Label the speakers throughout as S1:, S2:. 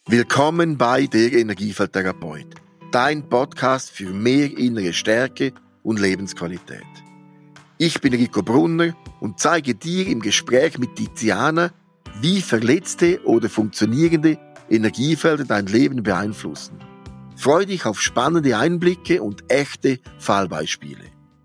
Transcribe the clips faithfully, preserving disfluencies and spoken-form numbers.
S1: Willkommen bei der Energiefeldtherapeut, dein Podcast für mehr innere Stärke und Lebensqualität. Ich bin Rico Brunner und zeige dir im Gespräch mit Tiziana, wie verletzte oder funktionierende Energiefelder dein Leben beeinflussen. Freu dich auf spannende Einblicke und echte Fallbeispiele.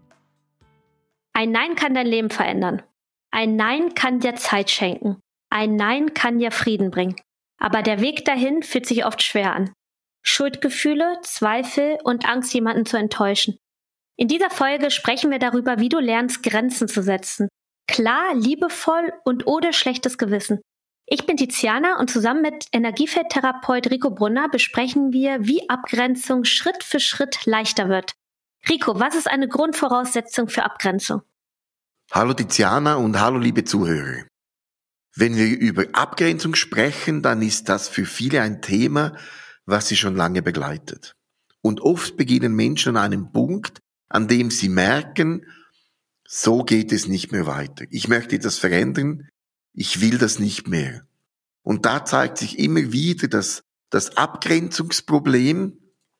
S2: Ein Nein kann dein Leben verändern. Ein Nein kann dir Zeit schenken. Ein Nein kann dir Frieden bringen. Aber der Weg dahin fühlt sich oft schwer an. Schuldgefühle, Zweifel und Angst, jemanden zu enttäuschen. In dieser Folge sprechen wir darüber, wie du lernst, Grenzen zu setzen. Klar, liebevoll und ohne schlechtes Gewissen. Ich bin Tiziana und zusammen mit Energiefeldtherapeut Rico Brunner besprechen wir, wie Abgrenzung Schritt für Schritt leichter wird. Rico, was ist eine Grundvoraussetzung für Abgrenzung?
S1: Hallo Tiziana und hallo liebe Zuhörer. Wenn wir über Abgrenzung sprechen, dann ist das für viele ein Thema, was sie schon lange begleitet. Und oft beginnen Menschen an einem Punkt, an dem sie merken, so geht es nicht mehr weiter. Ich möchte das verändern, ich will das nicht mehr. Und da zeigt sich immer wieder, dass das Abgrenzungsproblem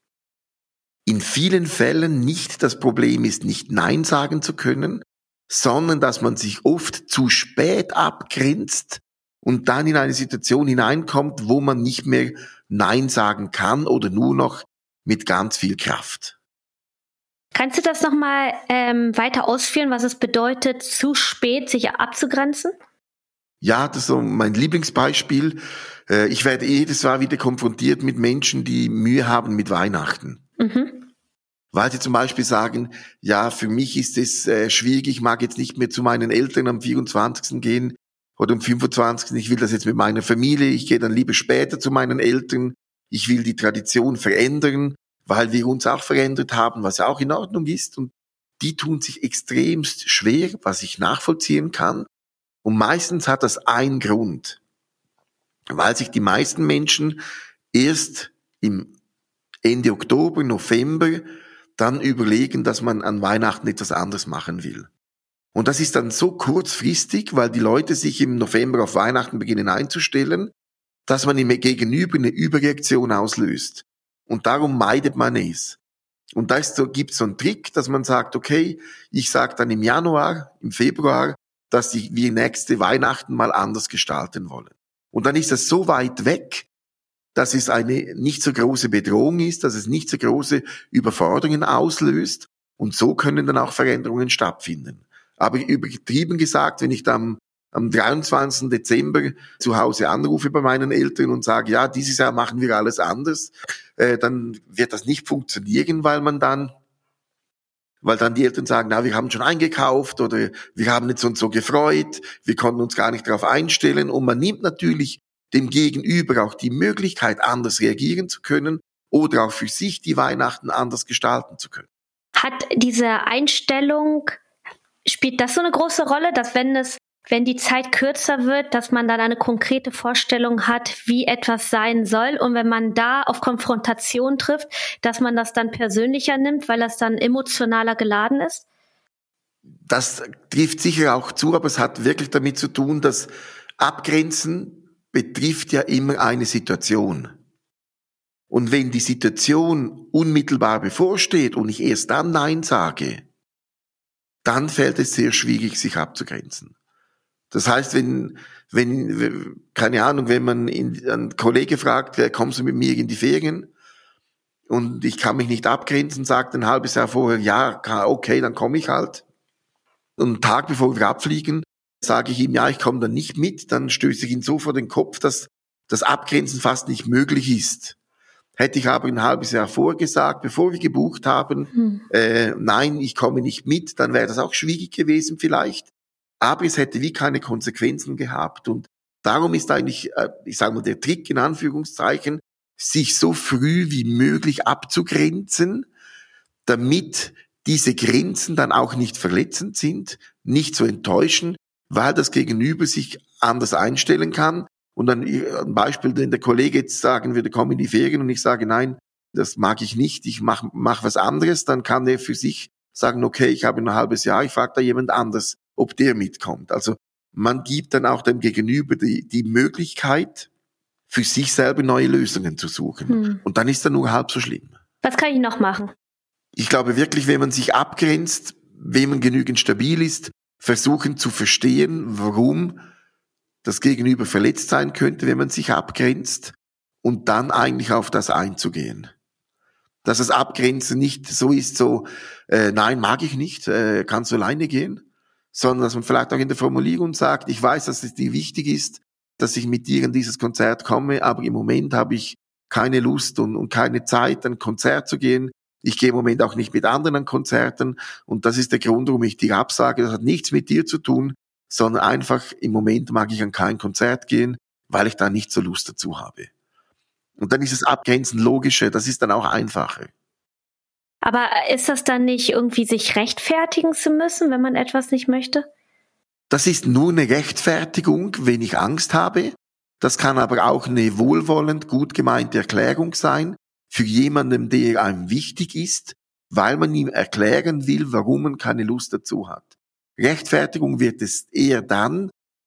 S1: in vielen Fällen nicht das Problem ist, nicht Nein sagen zu können, sondern dass man sich oft zu spät abgrenzt und dann in eine Situation hineinkommt, wo man nicht mehr Nein sagen kann oder nur noch mit ganz viel Kraft.
S2: Kannst du das nochmal ähm, weiter ausführen, was es bedeutet, zu spät sich abzugrenzen?
S1: Ja, das ist so mein Lieblingsbeispiel. Ich werde jedes Jahr wieder konfrontiert mit Menschen, die Mühe haben mit Weihnachten. Mhm. Weil sie zum Beispiel sagen, ja, für mich ist es äh, schwierig, ich mag jetzt nicht mehr zu meinen Eltern am vierundzwanzigsten gehen oder am fünfundzwanzigsten Ich will das jetzt mit meiner Familie, ich gehe dann lieber später zu meinen Eltern. Ich will die Tradition verändern, weil wir uns auch verändert haben, was ja auch in Ordnung ist. Und die tun sich extremst schwer, was ich nachvollziehen kann. Und meistens hat das einen Grund, weil sich die meisten Menschen erst im Ende Oktober, November dann überlegen, dass man an Weihnachten etwas anderes machen will. Und das ist dann so kurzfristig, weil die Leute sich im November auf Weihnachten beginnen einzustellen, dass man im Gegenüber eine Überreaktion auslöst. Und darum meidet man es. Und da ist so, gibt es so einen Trick, dass man sagt, okay, ich sage dann im Januar, im Februar, dass wir nächste Weihnachten mal anders gestalten wollen. Und dann ist das so weit weg, dass es eine nicht so große Bedrohung ist, dass es nicht so große Überforderungen auslöst. Und so können dann auch Veränderungen stattfinden. Aber übertrieben gesagt, wenn ich dann am dreiundzwanzigsten Dezember zu Hause anrufe bei meinen Eltern und sage, ja, dieses Jahr machen wir alles anders, äh, dann wird das nicht funktionieren, weil man dann, weil dann die Eltern sagen, na, wir haben schon eingekauft oder wir haben uns so gefreut, wir konnten uns gar nicht darauf einstellen. Und man nimmt natürlich dem Gegenüber auch die Möglichkeit, anders reagieren zu können oder auch für sich die Weihnachten anders gestalten zu können.
S2: Hat diese Einstellung, spielt das so eine große Rolle, dass wenn es, wenn die Zeit kürzer wird, dass man dann eine konkrete Vorstellung hat, wie etwas sein soll und wenn man da auf Konfrontation trifft, dass man das dann persönlicher nimmt, weil das dann emotionaler geladen ist?
S1: Das trifft sicher auch zu, aber es hat wirklich damit zu tun, dass Abgrenzen betrifft ja immer eine Situation. Und wenn die Situation unmittelbar bevorsteht und ich erst dann Nein sage, dann fällt es sehr schwierig, sich abzugrenzen. Das heißt, wenn, wenn, keine Ahnung, wenn man einen Kollege fragt, kommst du mit mir in die Ferien? Und ich kann mich nicht abgrenzen, sagt ein halbes Jahr vorher, ja, okay, dann komme ich halt. Und einen Tag bevor wir abfliegen, sage ich ihm, ja, ich komme dann nicht mit, dann stöße ich ihn so vor den Kopf, dass das Abgrenzen fast nicht möglich ist. Hätte ich aber ein halbes Jahr vorgesagt, bevor wir gebucht haben, hm. äh, nein, ich komme nicht mit, dann wäre das auch schwierig gewesen vielleicht. Aber es hätte wie keine Konsequenzen gehabt. Und darum ist eigentlich, äh, ich sage mal, der Trick in Anführungszeichen, sich so früh wie möglich abzugrenzen, damit diese Grenzen dann auch nicht verletzend sind, nicht zu enttäuschen, weil das Gegenüber sich anders einstellen kann. Und dann ein Beispiel, wenn der Kollege jetzt sagen würde, komm in die Ferien und ich sage, nein, das mag ich nicht, ich mach, mach was anderes, dann kann er für sich sagen, okay, ich habe ein halbes Jahr, ich frage da jemand anders, ob der mitkommt. Also man gibt dann auch dem Gegenüber die, die Möglichkeit, für sich selber neue Lösungen zu suchen. Hm. Und dann ist er nur halb so schlimm.
S2: Was kann ich noch machen?
S1: Ich glaube wirklich, wenn man sich abgrenzt, wenn man genügend stabil ist, versuchen zu verstehen, warum das Gegenüber verletzt sein könnte, wenn man sich abgrenzt, und dann eigentlich auf das einzugehen. Dass das Abgrenzen nicht so ist, so, äh, nein, mag ich nicht, äh, kannst du alleine gehen, sondern dass man vielleicht auch in der Formulierung sagt, ich weiß, dass es dir wichtig ist, dass ich mit dir in dieses Konzert komme, aber im Moment habe ich keine Lust und, und keine Zeit, ein Konzert zu gehen. Ich gehe im Moment auch nicht mit anderen an Konzerten, und das ist der Grund, warum ich dir absage. Das hat nichts mit dir zu tun, sondern einfach im Moment mag ich an kein Konzert gehen, weil ich da nicht so Lust dazu habe. Und dann ist das Abgrenzen logischer, das ist dann auch einfacher.
S2: Aber ist das dann nicht irgendwie sich rechtfertigen zu müssen, wenn man etwas nicht möchte?
S1: Das ist nur eine Rechtfertigung, wenn ich Angst habe. Das kann aber auch eine wohlwollend, gut gemeinte Erklärung sein für jemanden, der einem wichtig ist, weil man ihm erklären will, warum man keine Lust dazu hat. Rechtfertigung wird es eher dann,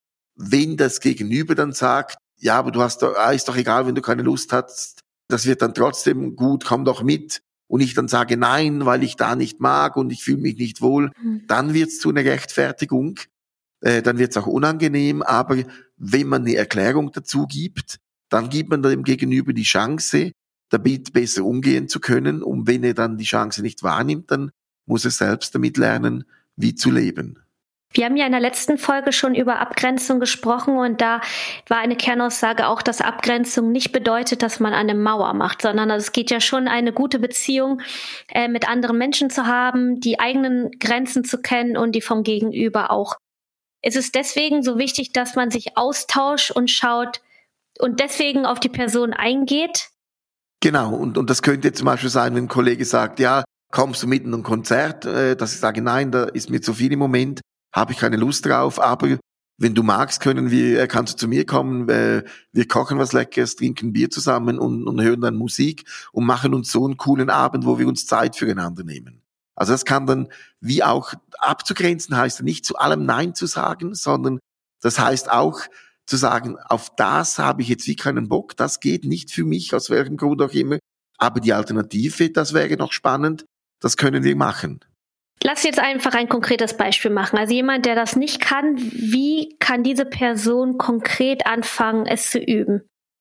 S1: wenn das Gegenüber dann sagt, ja, aber du hast doch, ah, ist doch egal, wenn du keine Lust hast, das wird dann trotzdem gut, komm doch mit. Und ich dann sage nein, weil ich da nicht mag und ich fühle mich nicht wohl, mhm. dann wird es zu einer Rechtfertigung, äh, dann wird es auch unangenehm, aber wenn man eine Erklärung dazu gibt, dann gibt man dem Gegenüber die Chance, damit besser umgehen zu können, und wenn er dann die Chance nicht wahrnimmt, dann muss er selbst damit lernen, wie zu leben.
S2: Wir haben ja in der letzten Folge schon über Abgrenzung gesprochen, und da war eine Kernaussage auch, dass Abgrenzung nicht bedeutet, dass man eine Mauer macht, sondern es geht ja schon, eine gute Beziehung äh, mit anderen Menschen zu haben, die eigenen Grenzen zu kennen und die vom Gegenüber auch. Es ist deswegen so wichtig, dass man sich austauscht und schaut und deswegen auf die Person eingeht.
S1: Genau, und, und das könnte zum Beispiel sein, wenn ein Kollege sagt, ja, kommst du mit in ein Konzert, äh, dass ich sage, nein, da ist mir zu viel im Moment, habe ich keine Lust drauf, aber wenn du magst, können wir, kannst du zu mir kommen, äh, wir kochen was Leckeres, trinken Bier zusammen und, und hören dann Musik und machen uns so einen coolen Abend, wo wir uns Zeit füreinander nehmen. Also das kann dann, wie auch abzugrenzen, heißt nicht zu allem Nein zu sagen, sondern das heißt auch zu sagen, auf das habe ich jetzt wie keinen Bock, das geht nicht für mich, aus welchem Grund auch immer, aber die Alternative, das wäre noch spannend, das können wir machen.
S2: Lass jetzt einfach ein konkretes Beispiel machen. Also jemand, der das nicht kann, wie kann diese Person konkret anfangen, es zu üben?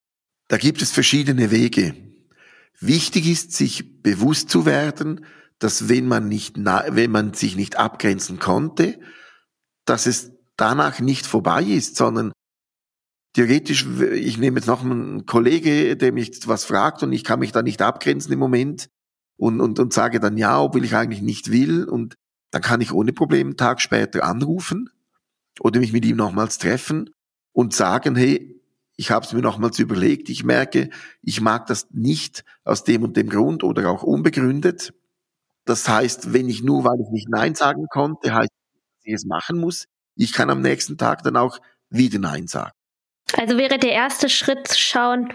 S1: Da gibt es verschiedene Wege. Wichtig ist, sich bewusst zu werden, dass wenn man nicht, wenn man sich nicht abgrenzen konnte, dass es danach nicht vorbei ist, sondern theoretisch, ich nehme jetzt noch einen Kollege, der mich was fragt und ich kann mich da nicht abgrenzen im Moment und, und, und sage dann ja, obwohl ich eigentlich nicht will, und dann kann ich ohne Probleme einen Tag später anrufen oder mich mit ihm nochmals treffen und sagen, hey, ich habe es mir nochmals überlegt, ich merke, ich mag das nicht aus dem und dem Grund oder auch unbegründet. Das heißt, wenn ich nur, weil ich nicht Nein sagen konnte, heißt, dass ich es machen muss, ich kann am nächsten Tag dann auch wieder Nein sagen.
S2: Also wäre der erste Schritt zu schauen,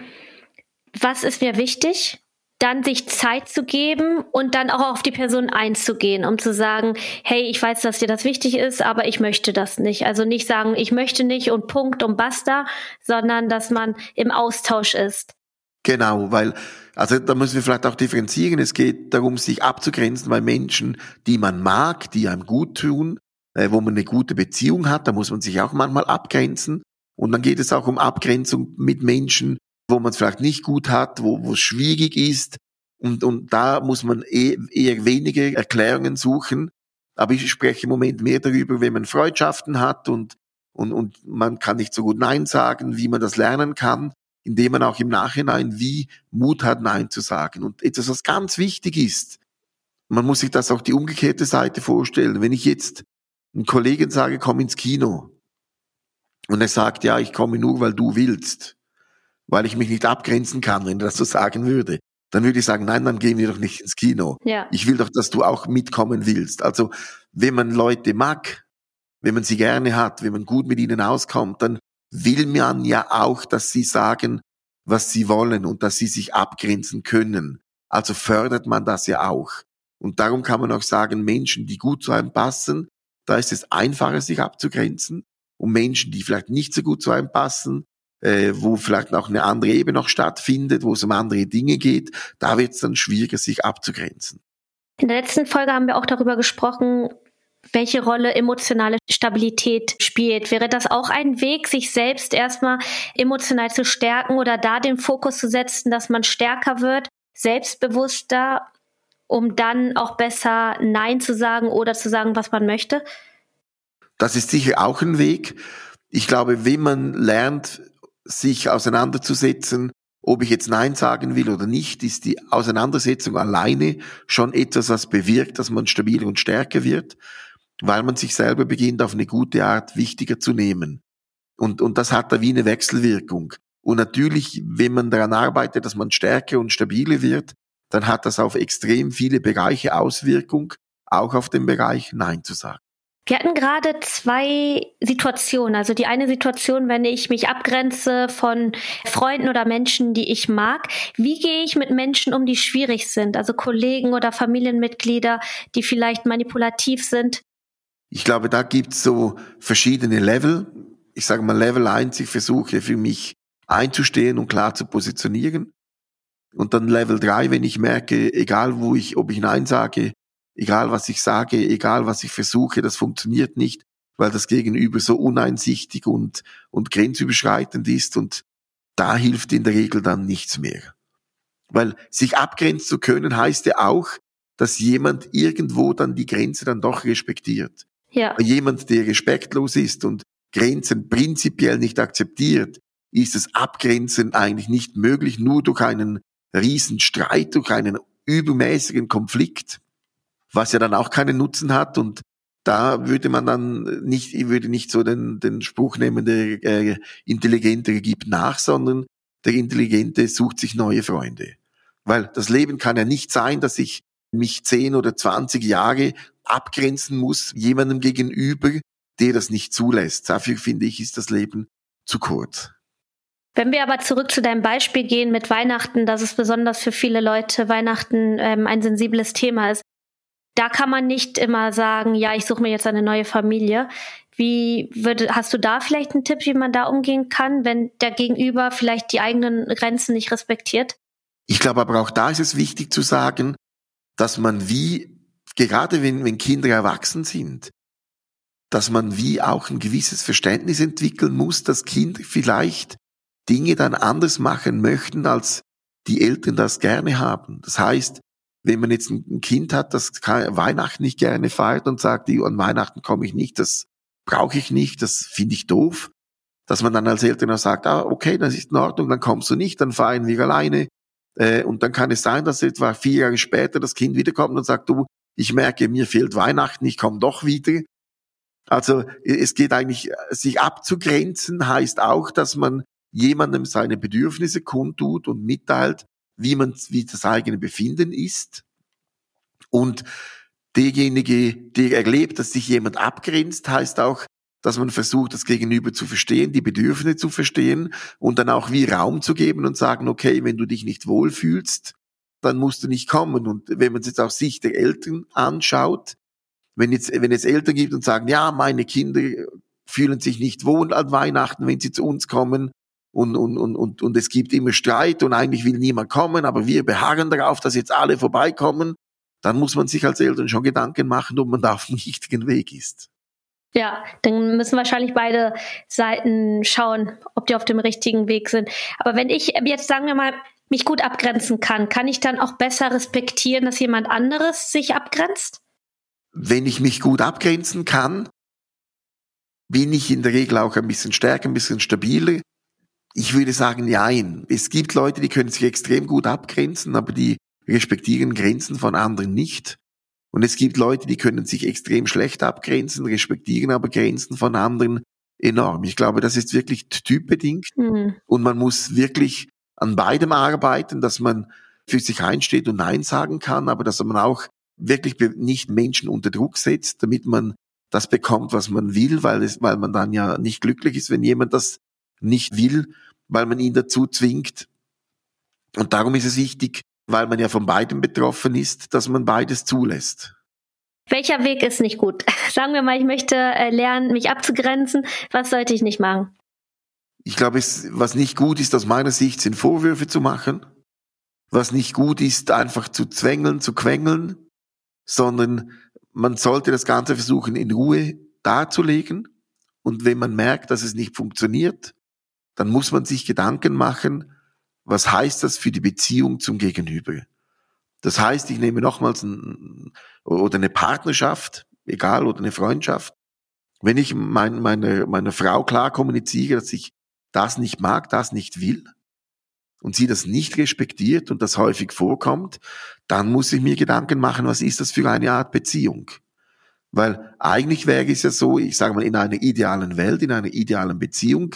S2: was ist mir wichtig? Dann sich Zeit zu geben und dann auch auf die Person einzugehen, um zu sagen, hey, ich weiß, dass dir das wichtig ist, aber ich möchte das nicht. Also nicht sagen, ich möchte nicht und Punkt und basta, sondern dass man im Austausch ist.
S1: Genau, weil, also da müssen wir vielleicht auch differenzieren. Es geht darum, sich abzugrenzen bei Menschen, die man mag, die einem gut tun, äh, wo man eine gute Beziehung hat. Da muss man sich auch manchmal abgrenzen. Und dann geht es auch um Abgrenzung mit Menschen, wo man es vielleicht nicht gut hat, wo, wo es schwierig ist. Und, und da muss man eh, eher wenige Erklärungen suchen. Aber ich spreche im Moment mehr darüber, wenn man Freundschaften hat und, und, und man kann nicht so gut Nein sagen, wie man das lernen kann, indem man auch im Nachhinein wie Mut hat, Nein zu sagen. Und etwas, was ganz wichtig ist, man muss sich das auch die umgekehrte Seite vorstellen. Wenn ich jetzt einem Kollegen sage, komm ins Kino, und er sagt, ja, ich komme nur, weil du willst, weil ich mich nicht abgrenzen kann, wenn er das so sagen würde, dann würde ich sagen, nein, dann gehen wir doch nicht ins Kino. Ja. Ich will doch, dass du auch mitkommen willst. Also wenn man Leute mag, wenn man sie gerne hat, wenn man gut mit ihnen auskommt, dann will man ja auch, dass sie sagen, was sie wollen und dass sie sich abgrenzen können. Also fördert man das ja auch. Und darum kann man auch sagen, Menschen, die gut zu einem passen, da ist es einfacher, sich abzugrenzen. Und Menschen, die vielleicht nicht so gut zu einem passen, äh, wo vielleicht auch eine andere Ebene noch stattfindet, wo es um andere Dinge geht, da wird es dann schwieriger, sich abzugrenzen.
S2: In der letzten Folge haben wir auch darüber gesprochen, welche Rolle emotionale Stabilität spielt. Wäre das auch ein Weg, sich selbst erstmal emotional zu stärken oder da den Fokus zu setzen, dass man stärker wird, selbstbewusster, um dann auch besser Nein zu sagen oder zu sagen, was man möchte?
S1: Das ist sicher auch ein Weg. Ich glaube, wenn man lernt, sich auseinanderzusetzen, ob ich jetzt Nein sagen will oder nicht, ist die Auseinandersetzung alleine schon etwas, was bewirkt, dass man stabiler und stärker wird, weil man sich selber beginnt, auf eine gute Art wichtiger zu nehmen. Und, und das hat da wie eine Wechselwirkung. Und natürlich, wenn man daran arbeitet, dass man stärker und stabiler wird, dann hat das auf extrem viele Bereiche Auswirkung, auch auf den Bereich Nein zu sagen.
S2: Wir hatten gerade zwei Situationen. Also die eine Situation, wenn ich mich abgrenze von Freunden oder Menschen, die ich mag. Wie gehe ich mit Menschen um, die schwierig sind? Also Kollegen oder Familienmitglieder, die vielleicht manipulativ sind?
S1: Ich glaube, da gibt's so verschiedene Level. Ich sage mal Level eins, ich versuche für mich einzustehen und klar zu positionieren. Und dann Level drei, wenn ich merke, egal wo ich, ob ich Nein sage, egal was ich sage, egal was ich versuche, das funktioniert nicht, weil das Gegenüber so uneinsichtig und, und grenzüberschreitend ist, und da hilft in der Regel dann nichts mehr. Weil sich abgrenzen zu können, heißt ja auch, dass jemand irgendwo dann die Grenze dann doch respektiert.
S2: Ja.
S1: Jemand, der respektlos ist und Grenzen prinzipiell nicht akzeptiert, ist das Abgrenzen eigentlich nicht möglich, nur durch einen riesen Streit, durch einen übermäßigen Konflikt, was ja dann auch keinen Nutzen hat. Und da würde man dann nicht, ich würde nicht so den, den Spruch nehmen, der äh, Intelligentere gibt nach, sondern der Intelligente sucht sich neue Freunde. Weil das Leben kann ja nicht sein, dass ich mich zehn oder zwanzig Jahre abgrenzen muss jemandem gegenüber, der das nicht zulässt. Dafür finde ich, ist das Leben zu kurz.
S2: Wenn wir aber zurück zu deinem Beispiel gehen mit Weihnachten, dass es besonders für viele Leute Weihnachten ähm, ein sensibles Thema ist, da kann man nicht immer sagen, ja, ich suche mir jetzt eine neue Familie. Wie würde, hast du da vielleicht einen Tipp, wie man da umgehen kann, wenn der Gegenüber vielleicht die eigenen Grenzen nicht respektiert?
S1: Ich glaube aber auch da ist es wichtig zu sagen, dass man wie, gerade wenn, wenn Kinder erwachsen sind, dass man wie auch ein gewisses Verständnis entwickeln muss, dass Kinder vielleicht Dinge dann anders machen möchten, als die Eltern das gerne haben. Das heißt, wenn man jetzt ein Kind hat, das Weihnachten nicht gerne feiert und sagt, an Weihnachten komme ich nicht, das brauche ich nicht, das finde ich doof, dass man dann als Eltern auch sagt, ah, okay, das ist in Ordnung, dann kommst du nicht, dann feiern wir alleine. Und dann kann es sein, dass etwa vier Jahre später das Kind wiederkommt und sagt, du, ich merke, mir fehlt Weihnachten, ich komme doch wieder. Also es geht eigentlich, sich abzugrenzen heißt auch, dass man jemandem seine Bedürfnisse kundtut und mitteilt, wie man, wie das eigene Befinden ist. Und derjenige, der erlebt, dass sich jemand abgrenzt, heißt auch, dass man versucht, das Gegenüber zu verstehen, die Bedürfnisse zu verstehen und dann auch wie Raum zu geben und sagen, okay, wenn du dich nicht wohlfühlst, dann musst du nicht kommen. Und wenn man es jetzt aus Sicht der Eltern anschaut, wenn jetzt, wenn es Eltern gibt und sagen, ja, meine Kinder fühlen sich nicht wohl an Weihnachten, wenn sie zu uns kommen, und, und, und, und, und es gibt immer Streit und eigentlich will niemand kommen, aber wir beharren darauf, dass jetzt alle vorbeikommen, dann muss man sich als Eltern schon Gedanken machen, ob man da auf dem richtigen Weg ist.
S2: Ja, dann müssen wahrscheinlich beide Seiten schauen, ob die auf dem richtigen Weg sind. Aber wenn ich jetzt, sagen wir mal, mich gut abgrenzen kann, kann ich dann auch besser respektieren, dass jemand anderes sich abgrenzt?
S1: Wenn ich mich gut abgrenzen kann, bin ich in der Regel auch ein bisschen stärker, ein bisschen stabiler. Ich würde sagen, nein. Es gibt Leute, die können sich extrem gut abgrenzen, aber die respektieren Grenzen von anderen nicht. Und es gibt Leute, die können sich extrem schlecht abgrenzen, respektieren aber Grenzen von anderen enorm. Ich glaube, das ist wirklich typbedingt. Mhm. Und man muss wirklich an beidem arbeiten, dass man für sich einsteht und Nein sagen kann, aber dass man auch wirklich nicht Menschen unter Druck setzt, damit man das bekommt, was man will, weil es, weil man dann ja nicht glücklich ist, wenn jemand das nicht will, weil man ihn dazu zwingt. Und darum ist es wichtig, weil man ja von beidem betroffen ist, dass man beides zulässt.
S2: Welcher Weg ist nicht gut? Sagen wir mal, ich möchte lernen, mich abzugrenzen. Was sollte ich nicht machen?
S1: Ich glaube, es, was nicht gut ist aus meiner Sicht, sind Vorwürfe zu machen. Was nicht gut ist, einfach zu zwängeln, zu quengeln, sondern man sollte das Ganze versuchen, in Ruhe darzulegen. Und wenn man merkt, dass es nicht funktioniert, dann muss man sich Gedanken machen, was heißt das für die Beziehung zum Gegenüber? Das heißt, ich nehme nochmals ein, oder eine Partnerschaft, egal, oder eine Freundschaft. Wenn ich mein, meine, meiner Frau klar kommuniziere, dass ich das nicht mag, das nicht will, und sie das nicht respektiert und das häufig vorkommt, dann muss ich mir Gedanken machen, was ist das für eine Art Beziehung? Weil eigentlich wäre es ja so, ich sage mal, in einer idealen Welt, in einer idealen Beziehung,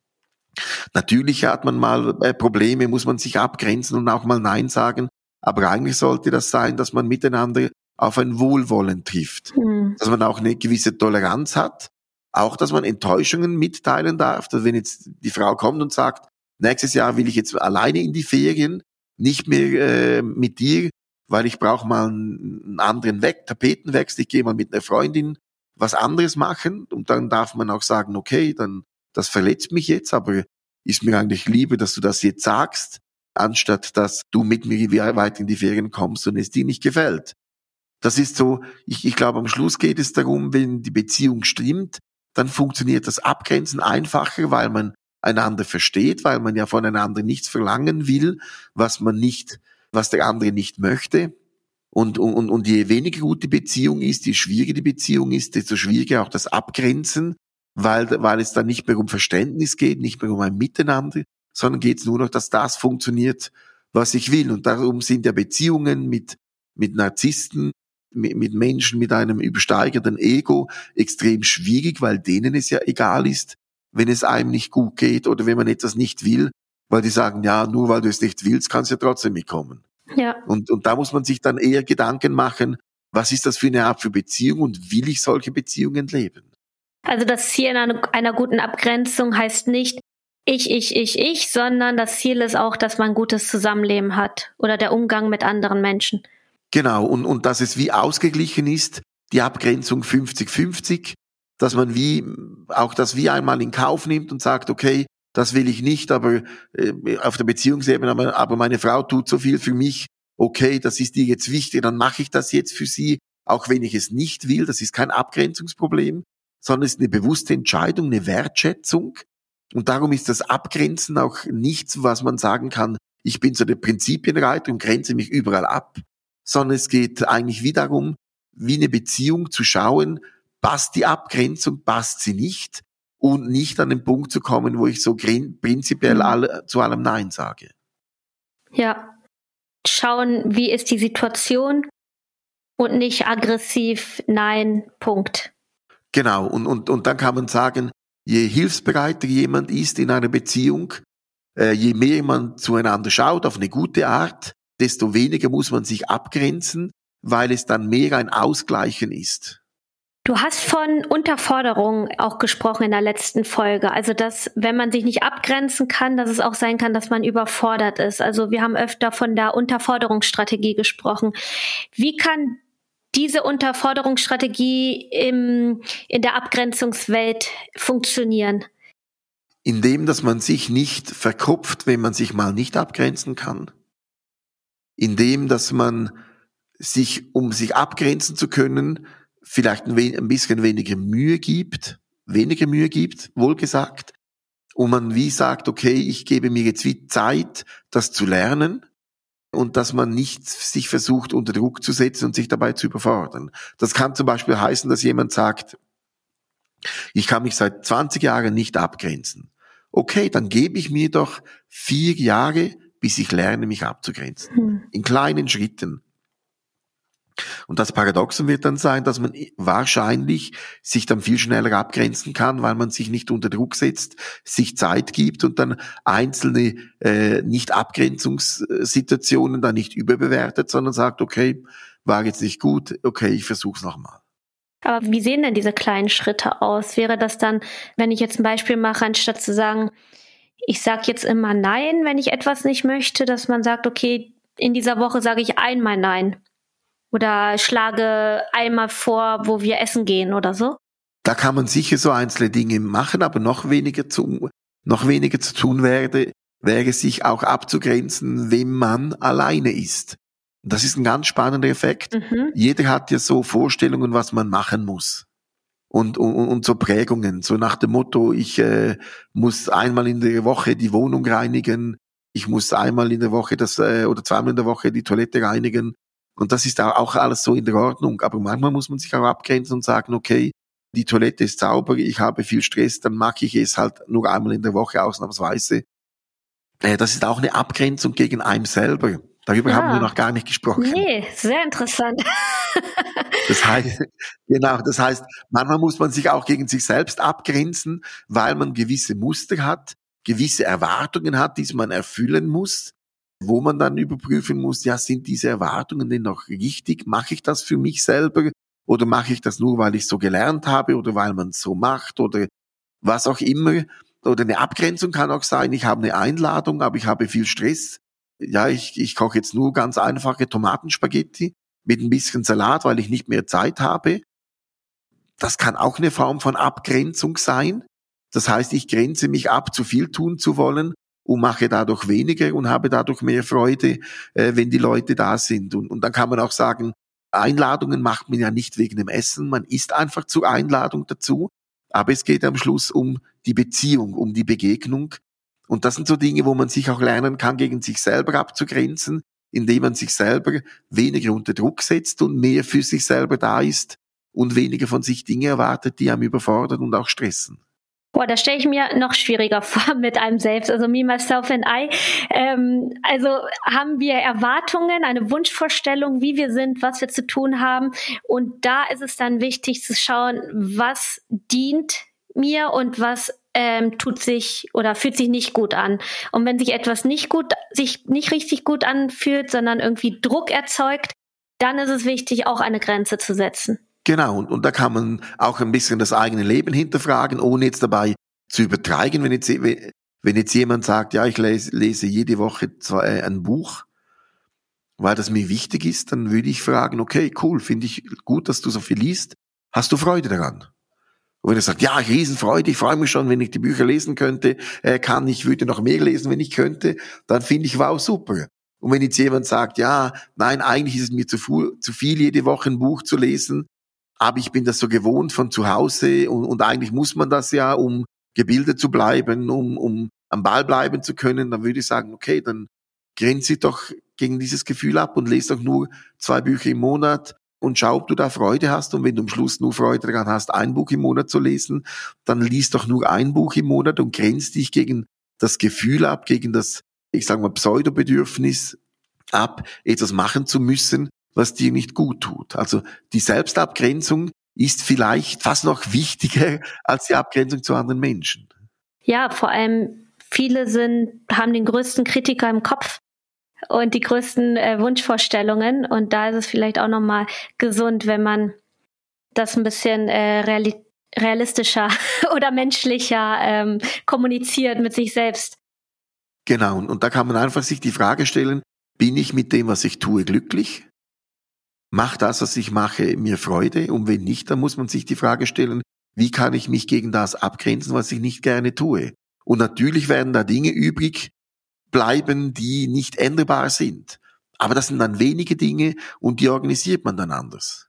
S1: natürlich hat man mal äh, Probleme, muss man sich abgrenzen und auch mal Nein sagen, aber eigentlich sollte das sein, dass man miteinander auf ein Wohlwollen trifft, mhm. dass man auch eine gewisse Toleranz hat, auch dass man Enttäuschungen mitteilen darf, dass wenn jetzt die Frau kommt und sagt, nächstes Jahr will ich jetzt alleine in die Ferien, nicht mehr äh, mit dir, weil ich brauche mal einen anderen Weg, Tapetenwechsel, ich gehe mal mit einer Freundin was anderes machen und dann darf man auch sagen, okay, dann das verletzt mich jetzt, aber ist mir eigentlich lieber, dass du das jetzt sagst, anstatt dass du mit mir weiter in die Ferien kommst und es dir nicht gefällt. Das ist so, ich, ich glaube, am Schluss geht es darum, wenn die Beziehung stimmt, dann funktioniert das Abgrenzen einfacher, weil man einander versteht, weil man ja voneinander nichts verlangen will, was man nicht, was der andere nicht möchte. Und, und, und je weniger gut die Beziehung ist, je schwieriger die Beziehung ist, desto schwieriger auch das Abgrenzen, weil, weil es dann nicht mehr um Verständnis geht, nicht mehr um ein Miteinander, sondern geht es nur noch, dass das funktioniert, was ich will. Und darum sind ja Beziehungen mit, mit Narzissten, mit, mit Menschen mit einem übersteigerten Ego extrem schwierig, weil denen es ja egal ist, wenn es einem nicht gut geht oder wenn man etwas nicht will, weil die sagen, ja, nur weil du es nicht willst, kannst du ja trotzdem mitkommen.
S2: Ja.
S1: Und, und da muss man sich dann eher Gedanken machen, was ist das für eine Art für Beziehung und will ich solche Beziehungen leben?
S2: Also das Ziel einer, einer guten Abgrenzung heißt nicht ich, ich, ich, ich, sondern das Ziel ist auch, dass man ein gutes Zusammenleben hat oder der Umgang mit anderen Menschen.
S1: Genau, und, und dass es wie ausgeglichen ist, die Abgrenzung fünfzig fünfzig, dass man wie auch das wie einmal in Kauf nimmt und sagt, okay, das will ich nicht, aber äh, auf der Beziehungsebene, aber, aber meine Frau tut so viel für mich, okay, das ist dir jetzt wichtig, dann mache ich das jetzt für sie, auch wenn ich es nicht will, das ist kein Abgrenzungsproblem, sondern es ist eine bewusste Entscheidung, eine Wertschätzung. Und darum ist das Abgrenzen auch nichts, was man sagen kann, ich bin so der Prinzipienreiter und grenze mich überall ab, sondern es geht eigentlich wie darum, wie eine Beziehung zu schauen, passt die Abgrenzung, passt sie nicht und nicht an den Punkt zu kommen, wo ich so prinzipiell alle, zu allem Nein sage.
S2: Ja, schauen, wie ist die Situation und nicht aggressiv Nein, Punkt.
S1: Genau, und, und, und dann kann man sagen, je hilfsbereiter jemand ist in einer Beziehung, äh, je mehr man zueinander schaut, auf eine gute Art, desto weniger muss man sich abgrenzen, weil es dann mehr ein Ausgleichen ist.
S2: Du hast von Unterforderung auch gesprochen in der letzten Folge. Also, dass, wenn man sich nicht abgrenzen kann, dass es auch sein kann, dass man überfordert ist. Also, wir haben öfter von der Unterforderungsstrategie gesprochen. Wie kann diese Unterforderungsstrategie im, in der Abgrenzungswelt funktionieren?
S1: Indem, dass man sich nicht verkopft, wenn man sich mal nicht abgrenzen kann. Indem, dass man sich, um sich abgrenzen zu können, vielleicht ein, we- ein bisschen weniger Mühe gibt, weniger Mühe gibt, wohlgesagt, und man wie sagt, okay, ich gebe mir jetzt wie Zeit, das zu lernen, und dass man nicht sich versucht, unter Druck zu setzen und sich dabei zu überfordern. Das kann zum Beispiel heißen, dass jemand sagt, ich kann mich seit zwanzig Jahren nicht abgrenzen. Okay, dann gebe ich mir doch vier Jahre, bis ich lerne, mich abzugrenzen. Hm. In kleinen Schritten. Und das Paradoxon wird dann sein, dass man wahrscheinlich sich dann viel schneller abgrenzen kann, weil man sich nicht unter Druck setzt, sich Zeit gibt und dann einzelne äh, Nicht-Abgrenzungssituationen dann nicht überbewertet, sondern sagt, okay, war jetzt nicht gut, okay, ich versuch's nochmal.
S2: Aber wie sehen denn diese kleinen Schritte aus? Wäre das dann, wenn ich jetzt ein Beispiel mache, anstatt zu sagen, ich sage jetzt immer Nein, wenn ich etwas nicht möchte, dass man sagt, okay, in dieser Woche sage ich einmal Nein. Oder schlage einmal vor, wo wir essen gehen oder so?
S1: Da kann man sicher so einzelne Dinge machen, aber noch weniger zu, noch weniger zu tun wäre, wäre sich auch abzugrenzen, wenn man alleine ist. Das ist ein ganz spannender Effekt. Mhm. Jeder hat ja so Vorstellungen, was man machen muss. Und, und, und so Prägungen, so nach dem Motto, ich äh, muss einmal in der Woche die Wohnung reinigen, ich muss einmal in der Woche das äh, oder zweimal in der Woche die Toilette reinigen. Und das ist auch alles so in der Ordnung. Aber manchmal muss man sich auch abgrenzen und sagen, okay, die Toilette ist sauber, ich habe viel Stress, dann mache ich es halt nur einmal in der Woche ausnahmsweise. Äh, das ist auch eine Abgrenzung gegen einen selber. Darüber ja. haben wir noch gar nicht gesprochen.
S2: Nee, sehr interessant.
S1: Das heißt, genau, das heißt, manchmal muss man sich auch gegen sich selbst abgrenzen, weil man gewisse Muster hat, gewisse Erwartungen hat, die man erfüllen muss, wo man dann überprüfen muss, ja, sind diese Erwartungen denn noch richtig? Mache ich das für mich selber? Oder mache ich das nur, weil ich so gelernt habe oder weil man es so macht oder was auch immer? Oder eine Abgrenzung kann auch sein, ich habe eine Einladung, aber ich habe viel Stress. Ja, ich, ich koche jetzt nur ganz einfache Tomatenspaghetti mit ein bisschen Salat, weil ich nicht mehr Zeit habe. Das kann auch eine Form von Abgrenzung sein. Das heißt, ich grenze mich ab, zu viel tun zu wollen und mache dadurch weniger und habe dadurch mehr Freude, äh, wenn die Leute da sind. Und, und dann kann man auch sagen, Einladungen macht man ja nicht wegen dem Essen, man isst einfach zur Einladung dazu. Aber es geht am Schluss um die Beziehung, um die Begegnung. Und das sind so Dinge, wo man sich auch lernen kann, gegen sich selber abzugrenzen, indem man sich selber weniger unter Druck setzt und mehr für sich selber da ist und weniger von sich Dinge erwartet, die einem überfordern und auch stressen.
S2: Boah, das stelle ich mir noch schwieriger vor mit einem selbst, also me, myself and I. Ähm, also haben wir Erwartungen, eine Wunschvorstellung, wie wir sind, was wir zu tun haben. Und da ist es dann wichtig zu schauen, was dient mir und was ähm, tut sich oder fühlt sich nicht gut an. Und wenn sich etwas nicht gut, sich nicht richtig gut anfühlt, sondern irgendwie Druck erzeugt, dann ist es wichtig, auch eine Grenze zu setzen.
S1: Genau, und, und da kann man auch ein bisschen das eigene Leben hinterfragen, ohne jetzt dabei zu übertreiben. Wenn jetzt, wenn jetzt jemand sagt, ja, ich lese, lese jede Woche zwei, ein Buch, weil das mir wichtig ist, dann würde ich fragen, okay, cool, finde ich gut, dass du so viel liest. Hast du Freude daran? Und wenn er sagt, ja, Riesenfreude, ich freue mich schon, wenn ich die Bücher lesen könnte, äh, kann, ich würde noch mehr lesen, wenn ich könnte, dann finde ich, wow, super. Und wenn jetzt jemand sagt, ja, nein, eigentlich ist es mir zu viel, zu viel jede Woche ein Buch zu lesen, aber ich bin das so gewohnt von zu Hause und, und eigentlich muss man das ja, um gebildet zu bleiben, um, um am Ball bleiben zu können, dann würde ich sagen, okay, dann grenze doch gegen dieses Gefühl ab und lese doch nur zwei Bücher im Monat und schau, ob du da Freude hast. Und wenn du am Schluss nur Freude daran hast, ein Buch im Monat zu lesen, dann lies doch nur ein Buch im Monat und grenz dich gegen das Gefühl ab, gegen das, ich sage mal, Pseudobedürfnis ab, etwas machen zu müssen, was dir nicht gut tut. Also die Selbstabgrenzung ist vielleicht fast noch wichtiger als die Abgrenzung zu anderen Menschen.
S2: Ja, vor allem viele sind, haben den größten Kritiker im Kopf und die größten äh, Wunschvorstellungen. Und da ist es vielleicht auch nochmal gesund, wenn man das ein bisschen äh, reali- realistischer oder menschlicher ähm, kommuniziert mit sich selbst.
S1: Genau, und da kann man einfach sich die Frage stellen, bin ich mit dem, was ich tue, glücklich? Macht das, was ich mache, mir Freude? Und wenn nicht, dann muss man sich die Frage stellen, wie kann ich mich gegen das abgrenzen, was ich nicht gerne tue? Und natürlich werden da Dinge übrig bleiben, die nicht änderbar sind. Aber das sind dann wenige Dinge und die organisiert man dann anders.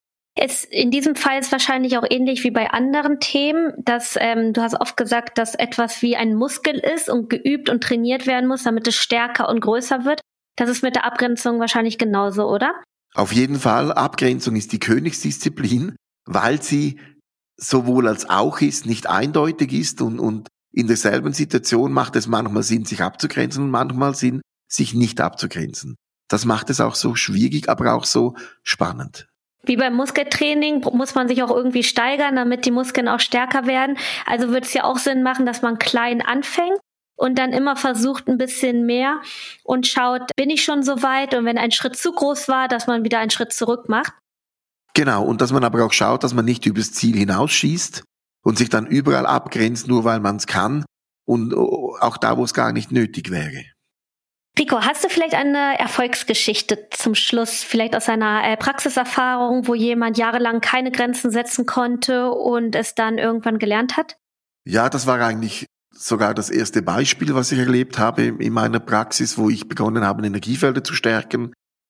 S2: Es, in diesem Fall ist wahrscheinlich auch ähnlich wie bei anderen Themen, dass ähm, du hast oft gesagt, dass etwas wie ein Muskel ist und geübt und trainiert werden muss, damit es stärker und größer wird. Das ist mit der Abgrenzung wahrscheinlich genauso, oder?
S1: Auf jeden Fall, Abgrenzung ist die Königsdisziplin, weil sie sowohl als auch ist, nicht eindeutig ist und, und in derselben Situation macht es manchmal Sinn, sich abzugrenzen und manchmal Sinn, sich nicht abzugrenzen. Das macht es auch so schwierig, aber auch so spannend.
S2: Wie beim Muskeltraining muss man sich auch irgendwie steigern, damit die Muskeln auch stärker werden. Also wird es ja auch Sinn machen, dass man klein anfängt und dann immer versucht ein bisschen mehr und schaut, bin ich schon so weit? Und wenn ein Schritt zu groß war, dass man wieder einen Schritt zurück macht.
S1: Genau, und dass man aber auch schaut, dass man nicht übers Ziel hinausschießt und sich dann überall abgrenzt, nur weil man es kann und auch da, wo es gar nicht nötig wäre.
S2: Rico, hast du vielleicht eine Erfolgsgeschichte zum Schluss, vielleicht aus einer äh, Praxiserfahrung, wo jemand jahrelang keine Grenzen setzen konnte und es dann irgendwann gelernt hat?
S1: Ja, das war eigentlich sogar das erste Beispiel, was ich erlebt habe in meiner Praxis, wo ich begonnen habe, Energiefelder zu stärken.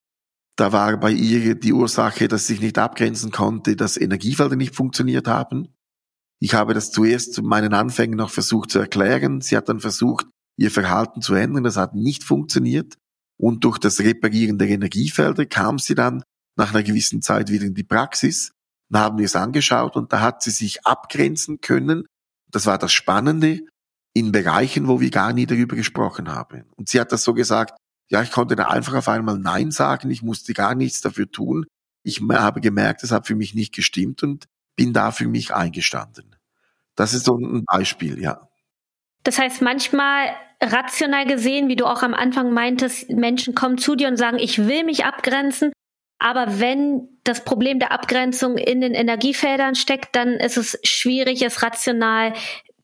S1: Da war bei ihr die Ursache, dass sie sich nicht abgrenzen konnte, dass Energiefelder nicht funktioniert haben. Ich habe das zuerst zu meinen Anfängen noch versucht zu erklären. Sie hat dann versucht, ihr Verhalten zu ändern. Das hat nicht funktioniert. Und durch das Reparieren der Energiefelder kam sie dann nach einer gewissen Zeit wieder in die Praxis. Dann haben wir es angeschaut und da hat sie sich abgrenzen können. Das war das Spannende in Bereichen, wo wir gar nie darüber gesprochen haben. Und sie hat das so gesagt, ja, ich konnte da einfach auf einmal Nein sagen, ich musste gar nichts dafür tun. Ich habe gemerkt, es hat für mich nicht gestimmt und bin da für mich eingestanden. Das ist so ein Beispiel, ja.
S2: Das heißt, manchmal rational gesehen, wie du auch am Anfang meintest, Menschen kommen zu dir und sagen, ich will mich abgrenzen, aber wenn das Problem der Abgrenzung in den Energiefeldern steckt, dann ist es schwierig, es rational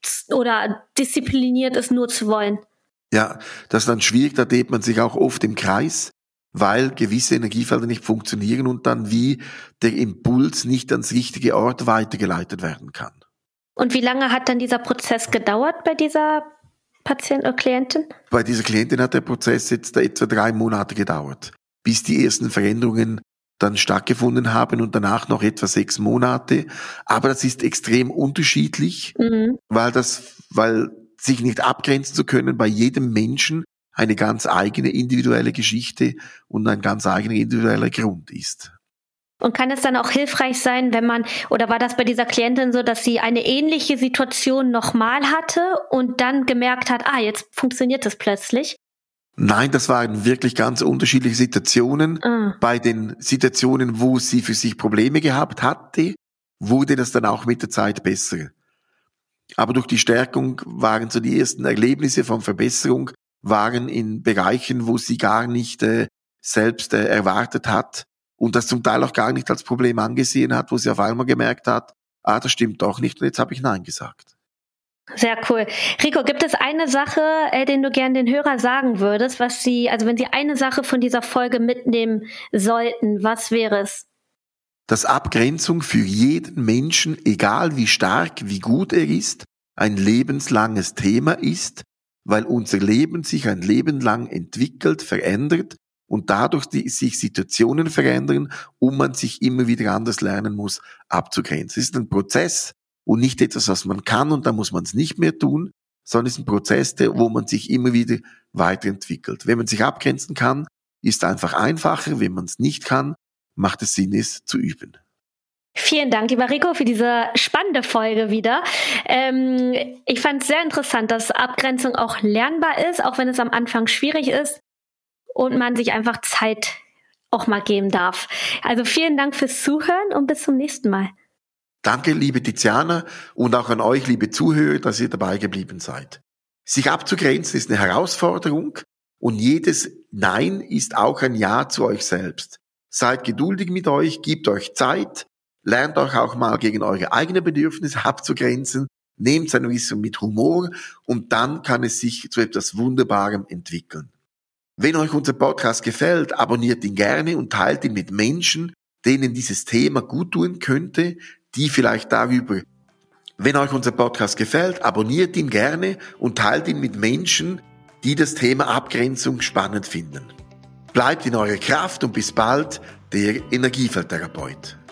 S2: oder diszipliniert es nur zu wollen.
S1: Ja, das ist dann schwierig, da dreht man sich auch oft im Kreis, weil gewisse Energiefelder nicht funktionieren und dann wie der Impuls nicht ans richtige Ort weitergeleitet werden kann.
S2: Und wie lange hat dann dieser Prozess gedauert bei dieser Patientin oder Klientin?
S1: Bei dieser Klientin hat der Prozess jetzt etwa drei Monate gedauert, bis die ersten Veränderungen dann stattgefunden haben und danach noch etwa sechs Monate. Aber das ist extrem unterschiedlich, mhm. weil das, weil sich nicht abgrenzen zu können bei jedem Menschen eine ganz eigene individuelle Geschichte und ein ganz eigener individueller Grund ist.
S2: Und kann es dann auch hilfreich sein, wenn man, oder war das bei dieser Klientin so, dass sie eine ähnliche Situation nochmal hatte und dann gemerkt hat, ah, jetzt funktioniert das plötzlich?
S1: Nein, das waren wirklich ganz unterschiedliche Situationen. Mhm. Bei den Situationen, wo sie für sich Probleme gehabt hatte, wurde das dann auch mit der Zeit besser. Aber durch die Stärkung waren so die ersten Erlebnisse von Verbesserung, waren in Bereichen, wo sie gar nicht äh, selbst äh, erwartet hat und das zum Teil auch gar nicht als Problem angesehen hat, wo sie auf einmal gemerkt hat, ah, das stimmt doch nicht und jetzt habe ich Nein gesagt.
S2: Sehr cool. Rico, gibt es eine Sache, äh, den du gern den Hörer sagen würdest, was sie, also wenn sie eine Sache von dieser Folge mitnehmen sollten, was wäre es?
S1: Dass Abgrenzung für jeden Menschen, egal wie stark, wie gut er ist, ein lebenslanges Thema ist, weil unser Leben sich ein Leben lang entwickelt, verändert und dadurch die, sich Situationen verändern und man sich immer wieder anders lernen muss, abzugrenzen. Es ist ein Prozess und nicht etwas, was man kann und dann muss man es nicht mehr tun, sondern es ist ein Prozess, der, wo man sich immer wieder weiterentwickelt. Wenn man sich abgrenzen kann, ist es einfach einfacher. Wenn man es nicht kann, macht es Sinn, es zu üben.
S2: Vielen Dank, lieber Rico, für diese spannende Folge wieder. Ähm, ich fand es sehr interessant, dass Abgrenzung auch lernbar ist, auch wenn es am Anfang schwierig ist und man sich einfach Zeit auch mal geben darf. Also vielen Dank fürs Zuhören und bis zum nächsten Mal.
S1: Danke, liebe Tiziana, und auch an euch, liebe Zuhörer, dass ihr dabei geblieben seid. Sich abzugrenzen ist eine Herausforderung und jedes Nein ist auch ein Ja zu euch selbst. Seid geduldig mit euch, gebt euch Zeit, lernt euch auch mal gegen eure eigenen Bedürfnisse abzugrenzen, nehmt ein bisschen mit Humor und dann kann es sich zu etwas Wunderbarem entwickeln. Wenn euch unser Podcast gefällt, abonniert ihn gerne und teilt ihn mit Menschen, denen dieses Thema gut tun könnte, die vielleicht darüber. Wenn euch unser Podcast gefällt, abonniert ihn gerne und teilt ihn mit Menschen, die das Thema Abgrenzung spannend finden. Bleibt in eurer Kraft und bis bald, der Energiefeldtherapeut.